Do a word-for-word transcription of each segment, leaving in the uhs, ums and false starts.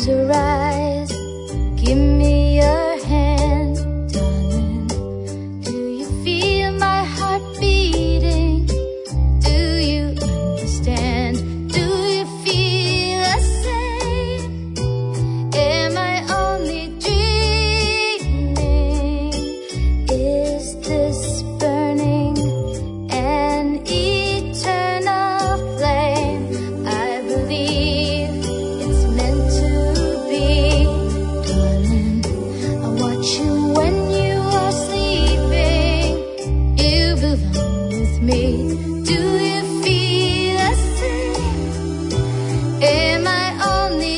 your eyes, give me your hand, darling. Do you feel my heart beating? Do you understand? Do you feel the same? Am I only dreaming? Is this burning an eternal flame? I believe it's meant to be, darling. I watch you when you are sleeping. You belong with me. Do you feel the same? Am I only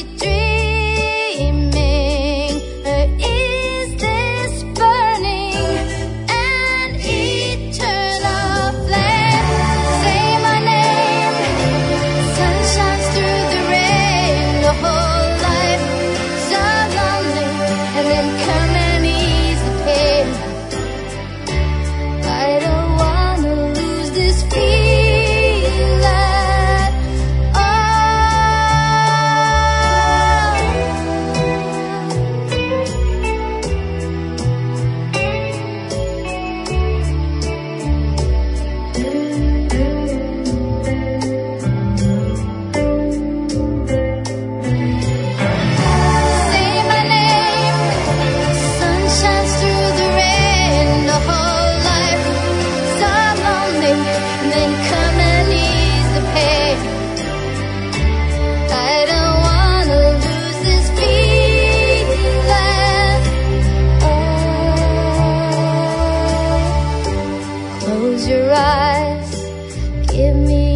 dreaming? Or is this burning an eternal flame? Say my name, sun shines through the rain. The whole life so lonely, and then come and ease the pain. I don't wanna lose this feeling at Say my name, sun shines through the rain. The whole life so lonely, and then come and ease the pain. I don't wanna lose this feeling. Oh, close your eyes, give me